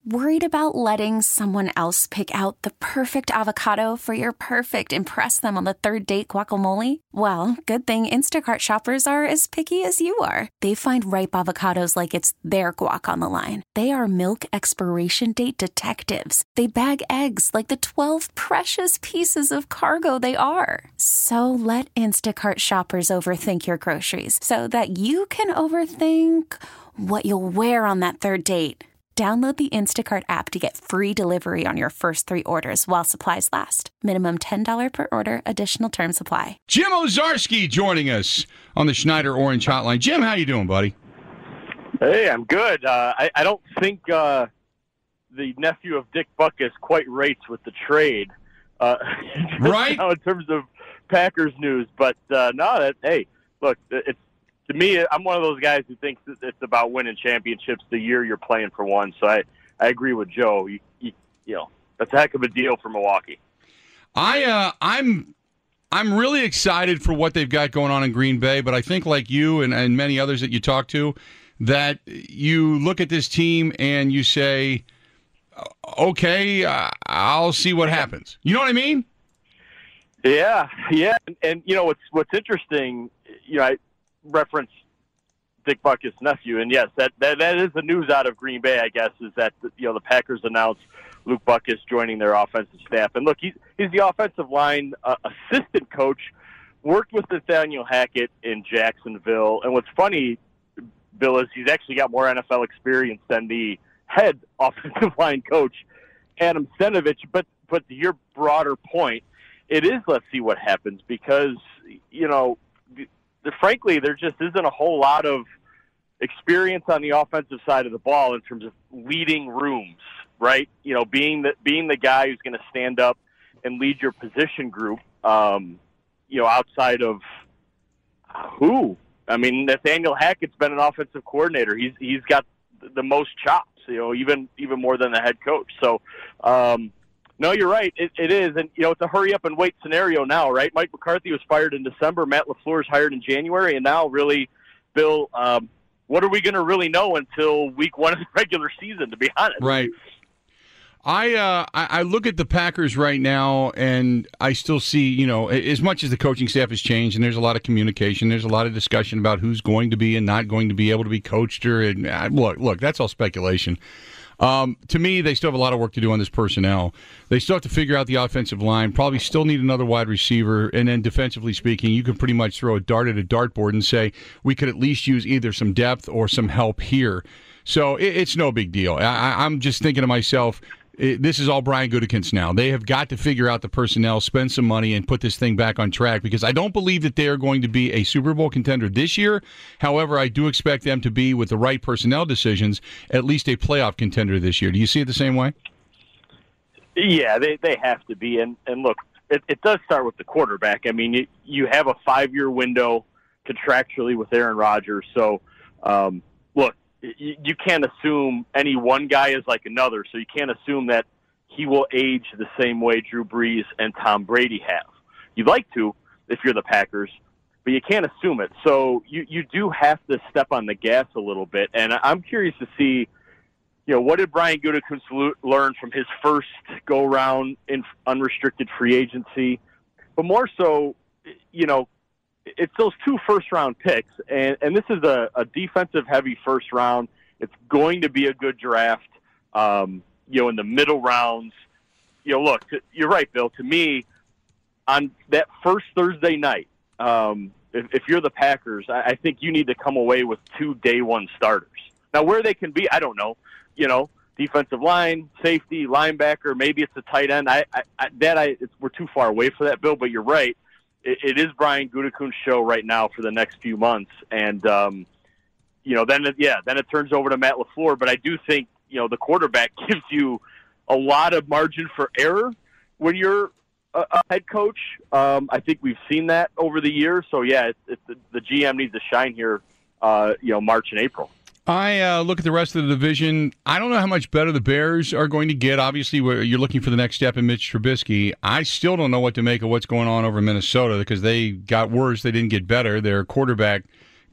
Worried about letting someone else pick out the perfect avocado for your perfect impress them on the third date guacamole? Well, good thing Instacart shoppers are as picky as you are. They find ripe avocados like it's their guac on the line. They are milk expiration date detectives. They bag eggs like the 12 precious pieces of cargo they are. So let Instacart shoppers overthink your groceries so that you can overthink what you'll wear on that third date. Download the Instacart app to get free delivery on your first 3 orders while supplies last. Minimum $10 per order. Additional terms apply. Jim Owczarski joining us on the Schneider Orange Hotline. Jim, how you doing, buddy? Hey, I'm good. I don't think the nephew of Dick Butkus quite rates with the trade. Right? In terms of Packers news. But, hey, look, it's, to me, I'm one of those guys who thinks that it's about winning championships the year you're playing for one. So I agree with Joe. You know, that's a heck of a deal for Milwaukee. I'm really excited for what they've got going on in Green Bay, but I think like you and many others that you talk to, that you look at this team and you say, okay, I'll see what happens. You know what I mean? Yeah. And you know, what's interesting, you know, I reference Dick Butkus' nephew, and yes, that is the news out of Green Bay, I guess, is that the Packers announced Luke Butkus joining their offensive staff. And look, he's the offensive line assistant coach, worked with Nathaniel Hackett in Jacksonville. And what's funny, Bill, is he's actually got more NFL experience than the head offensive line coach, Adam Stenavich. But to your broader point, it is let's see what happens, because, you know, frankly, there just isn't a whole lot of experience on the offensive side of the ball in terms of leading rooms, right? You know, being the guy who's going to stand up and lead your position group, you know, outside of who? I mean, Nathaniel Hackett's been an offensive coordinator. He's got the most chops, you know, even more than the head coach. So, no, you're right. It is. And, you know, it's a hurry-up-and-wait scenario now, right? Mike McCarthy was fired in December. Matt LaFleur is hired in January. And now, really, Bill, what are we going to really know until week 1 of the regular season, to be honest? Right. I look at the Packers right now, and I still see, you know, as much as the coaching staff has changed, and there's a lot of communication, there's a lot of discussion about who's going to be and not going to be able to be coached. Look, that's all speculation. To me, they still have a lot of work to do on this personnel. They still have to figure out the offensive line, probably still need another wide receiver, and then defensively speaking, you can pretty much throw a dart at a dartboard and say, we could at least use either some depth or some help here. So it's no big deal. I'm just thinking to myself, this is all Brian Gutekunst now. They have got to figure out the personnel, spend some money, and put this thing back on track, because I don't believe that they are going to be a Super Bowl contender this year. However, I do expect them to be, with the right personnel decisions, at least a playoff contender this year. Do you see it the same way? Yeah, they have to be. And look, it does start with the quarterback. I mean, you have a 5-year window contractually with Aaron Rodgers. So, look, you can't assume any one guy is like another, so you can't assume that he will age the same way Drew Brees and Tom Brady have. You'd like to if you're the Packers, but you can't assume it. So you do have to step on the gas a little bit, and I'm curious to see, you know, what did Brian Gutekunst learn from his first go-round in unrestricted free agency? But more so, you know, it's those 2 first-round picks, and this is a defensive-heavy first round. It's going to be a good draft, you know, in the middle rounds. You know, look, you're right, Bill. To me, on that first Thursday night, if you're the Packers, I think you need to come away with 2 day-one starters. Now, where they can be, I don't know. You know, defensive line, safety, linebacker, maybe it's a tight end. We're too far away for that, Bill, but you're right. It is Brian Gutekunst's show right now for the next few months. And, you know, then it turns over to Matt LaFleur. But I do think, you know, the quarterback gives you a lot of margin for error when you're a head coach. I think we've seen that over the years. So, yeah, the GM needs to shine here, you know, March and April. I look at the rest of the division. I don't know how much better the Bears are going to get. Obviously, you're looking for the next step in Mitch Trubisky. I still don't know what to make of what's going on over in Minnesota, because they got worse. They didn't get better. Their quarterback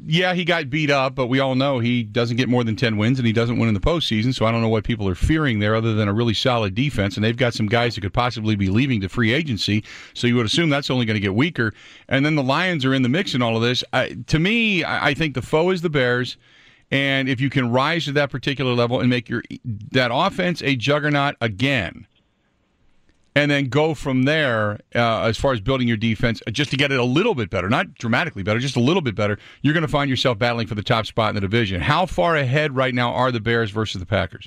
yeah, he got beat up, but we all know he doesn't get more than 10 wins, and he doesn't win in the postseason, so I don't know what people are fearing there other than a really solid defense, and they've got some guys that could possibly be leaving to free agency, so you would assume that's only going to get weaker. And then the Lions are in the mix in all of this. To me, I think the foe is the Bears, and if you can rise to that particular level and make that offense a juggernaut again, and then go from there as far as building your defense, just to get it a little bit better, not dramatically better, just a little bit better, you're going to find yourself battling for the top spot in the division. How far ahead right now are the Bears versus the Packers?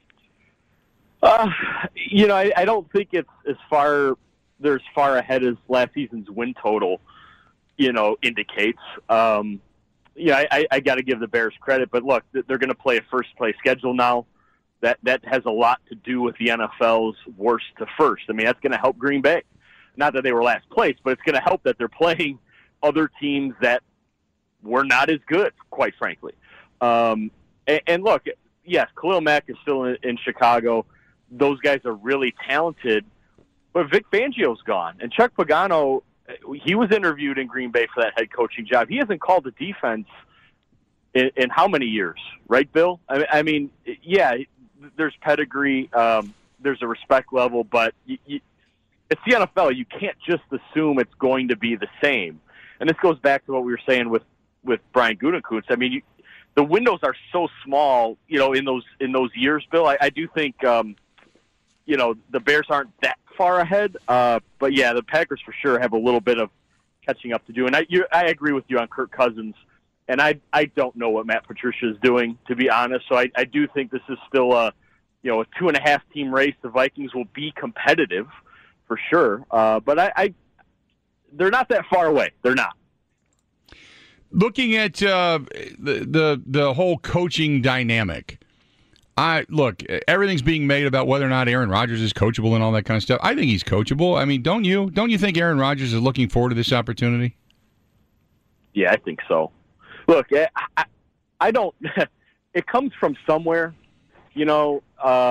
I don't think it's they're as far ahead as last season's win total, indicates. I got to give the Bears credit, but look, they're going to play a first-place schedule now. That has a lot to do with the NFL's worst to first. I mean, that's going to help Green Bay. Not that they were last place, but it's going to help that they're playing other teams that were not as good, quite frankly. And look, yes, Khalil Mack is still in Chicago. Those guys are really talented, but Vic Fangio's gone. And Chuck Pagano, he was interviewed in Green Bay for that head coaching job. He hasn't called the defense in how many years, right, Bill? I mean, yeah, there's pedigree, there's a respect level, but it's the NFL. You can't just assume it's going to be the same. And this goes back to what we were saying with Brian Gutekunst. I mean, the windows are so small, in those years, Bill. I do think, the Bears aren't that far ahead. But yeah, the Packers for sure have a little bit of catching up to do. And I agree with you on Kirk Cousins. And I don't know what Matt Patricia is doing, to be honest. So I do think this is still a 2.5 team race. The Vikings will be competitive for sure. But they're not that far away. They're not. Looking at the whole coaching dynamic, look, everything's being made about whether or not Aaron Rodgers is coachable and all that kind of stuff. I think he's coachable. I mean, don't you? Don't you think Aaron Rodgers is looking forward to this opportunity? Yeah, I think so. Look, I don't. It comes from somewhere, So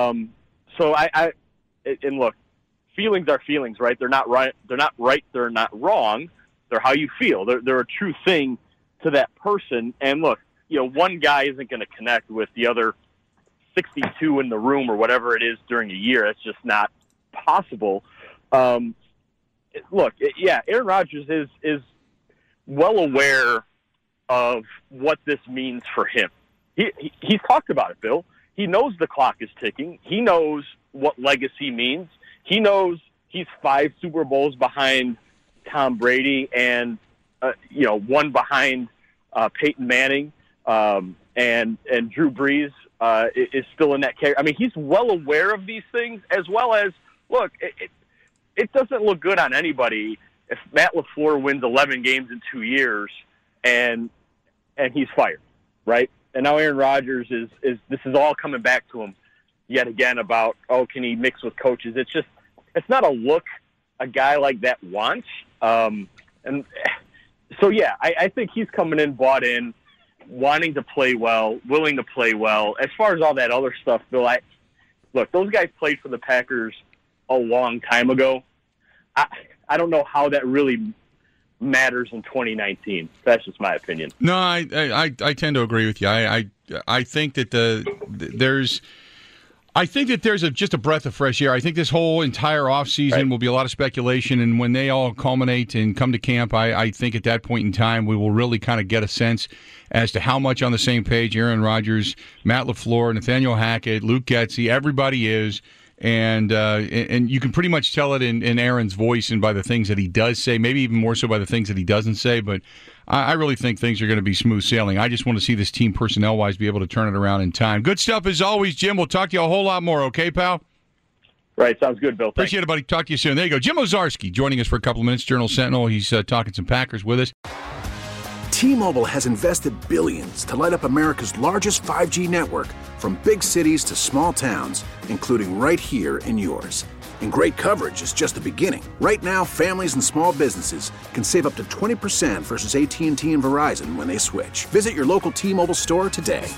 and look, feelings are feelings, right? They're not right. They're not right. They're not wrong. They're how you feel. They're a true thing to that person. And look, one guy isn't going to connect with the other 62 in the room or whatever it is during a year. It's just not possible. Look, yeah, Aaron Rodgers is well aware of what this means for him. He's talked about it, Bill. He knows the clock is ticking. He knows what legacy means. He knows he's 5 Super Bowls behind Tom Brady and, one behind Peyton Manning, and Drew Brees is still in that category. I mean, he's well aware of these things, as well as, look, it doesn't look good on anybody if Matt LaFleur wins 11 games in 2 years and he's fired, right? And now Aaron Rodgers is this is all coming back to him yet again about, can he mix with coaches? It's not a look a guy like that wants. And so, yeah, I think he's coming in, bought in, wanting to play well, willing to play well. As far as all that other stuff, Bill, look, those guys played for the Packers a long time ago. I don't know how that really matters in 2019. That's just my opinion. No, I tend to agree with you. I think that there's just a breath of fresh air. I think this whole entire offseason will be a lot of speculation, and when they all culminate and come to camp, I think at that point in time we will really kind of get a sense as to how much on the same page Aaron Rodgers, Matt LaFleur, Nathaniel Hackett, Luke Getsy, everybody is. And you can pretty much tell it in Aaron's voice and by the things that he does say, maybe even more so by the things that he doesn't say. But I really think things are going to be smooth sailing. I just want to see this team personnel-wise be able to turn it around in time. Good stuff as always, Jim. We'll talk to you a whole lot more, okay, pal? Right, sounds good, Bill. Appreciate it, buddy. Talk to you soon. There you go. Jim Owczarski joining us for a couple of minutes, Journal Sentinel. He's talking some Packers with us. T-Mobile has invested billions to light up America's largest 5G network, from big cities to small towns, including right here in yours. And great coverage is just the beginning. Right now, families and small businesses can save up to 20% versus AT&T and Verizon when they switch. Visit your local T-Mobile store today.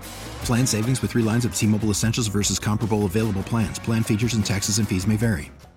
Plan savings with 3 lines of T-Mobile Essentials versus comparable available plans. Plan features and taxes and fees may vary.